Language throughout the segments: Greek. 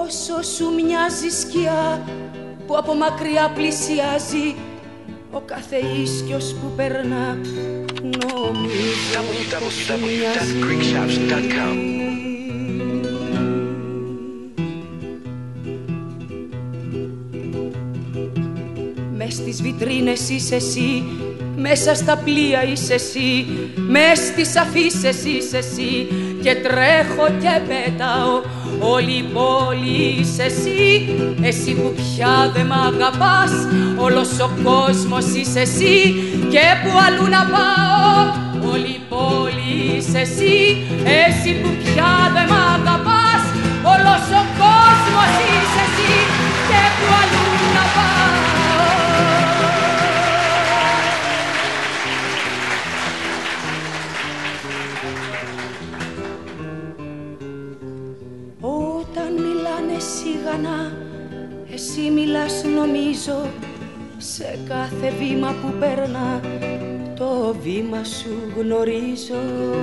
Όσο σου μοιάζει σκιά που από μακριά πλησιάζει, ο κάθε ίσκιος που περνά νομίζω πως σου μοιάζει. Μες στις βιτρίνες είσαι εσύ, μέσα στα πλοία είσαι εσύ, μες στις αφίσες είσαι εσύ, και τρέχω και πετάω, όλη η πόλη είσαι εσύ. Εσύ που πια δε μ' αγαπάς, όλος ο κόσμος είσαι εσύ, και που αλλού να πάω, όλη η πόλη είσαι εσύ. Εσύ που πια δε μ' αγαπάς, όλος ο κόσμος είσαι εσύ, και που αλλού να πάω. Όταν μιλάνε σιγανά, εσύ μιλάς νομίζω, σε κάθε βήμα που περνά, το βήμα σου γνωρίζω.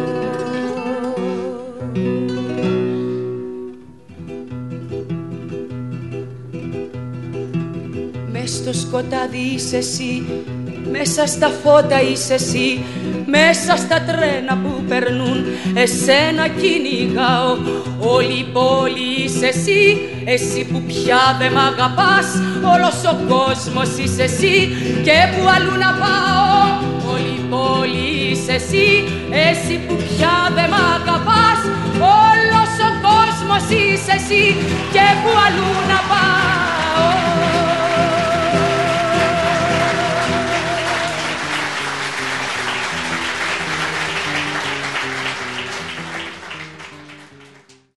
Μες στο σκοτάδι είσαι εσύ, μέσα στα φώτα είσαι εσύ, μέσα στα τρένα που περνούν, εσένα κυνηγάω. Όλη η πόλη είσαι εσύ, εσύ που πια δε μ' αγαπάς, όλος ο κόσμος είσαι εσύ, και που αλλού να πάω, όλη η πόλη είσαι εσύ. Εσύ που πια δε μ' αγαπάς, όλος ο κόσμος είσαι εσύ, και που αλλού να πάω.